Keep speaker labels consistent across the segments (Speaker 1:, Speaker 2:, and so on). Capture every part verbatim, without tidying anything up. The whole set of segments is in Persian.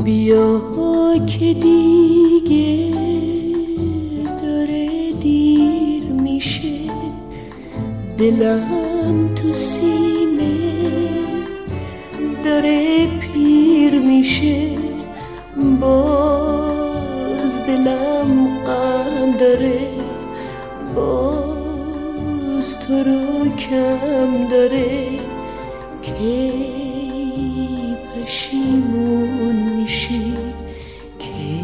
Speaker 1: بیا که دیگه داره دیر میشه، دلم تو سینه داره پیر میشه، باز دلم غم داره، باز تو رو کم داره. کی پشیمون میشی، کی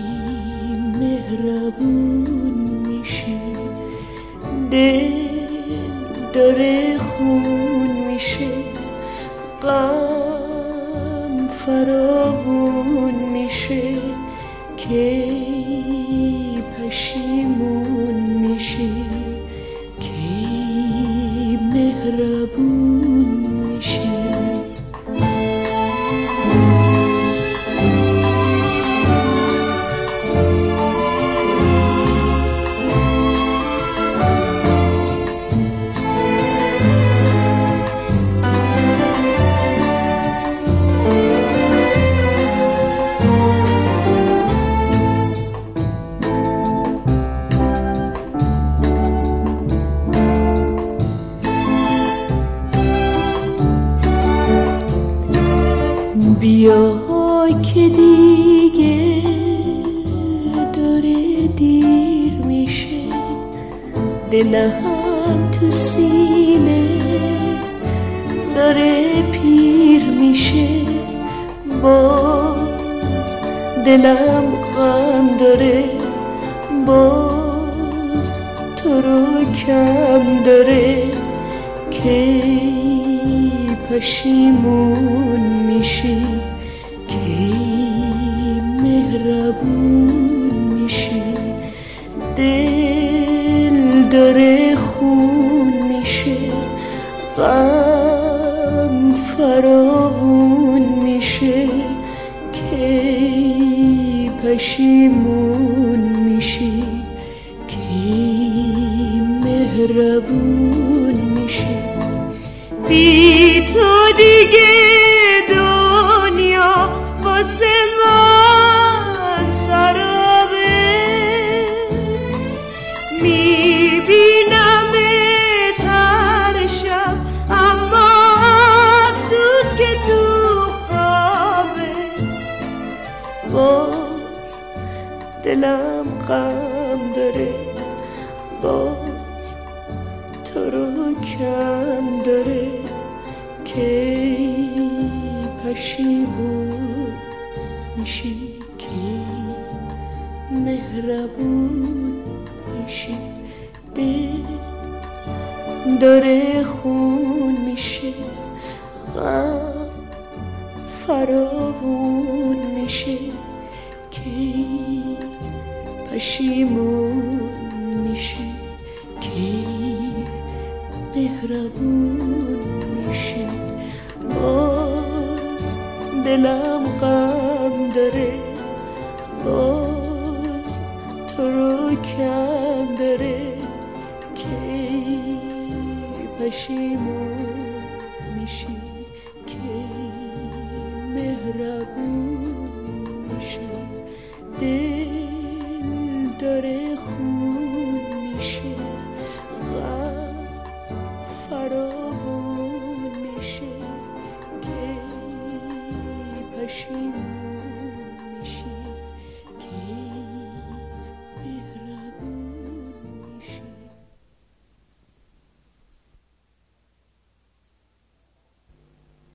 Speaker 1: مهربون میشی، دل داره خون میشه، غم فراوون میشه. کی پشیمون میشی، کی مهربون میشی. بیا که دیگه داره دیر میشه، دلم تو سینه داره پیر میشه، باز دلم غم داره، باز تو رو کم داره. کی پشیمون میشی، کی مهربون میشی، دل داره خون میشه، غم فراوون میشه. کی پشیمون میشی، کی مهربون میشی. بی تو دیگه دنیا واسه من سرابه، میبینمت هر شب اما افسوس که تو خوابه، باز دلم غم داره، باز تو رو کم داره. کی پشیمون میشی، کی مهربون میشی، دل داره خون میشه، غم فراوون میشه. کی پشیمون میشی، کی مهربون میشی، باز دلم غم داره، باز تو رو کم داره. کی پشیمون میشی، کی مهربون میشی، دل داره خون میشه،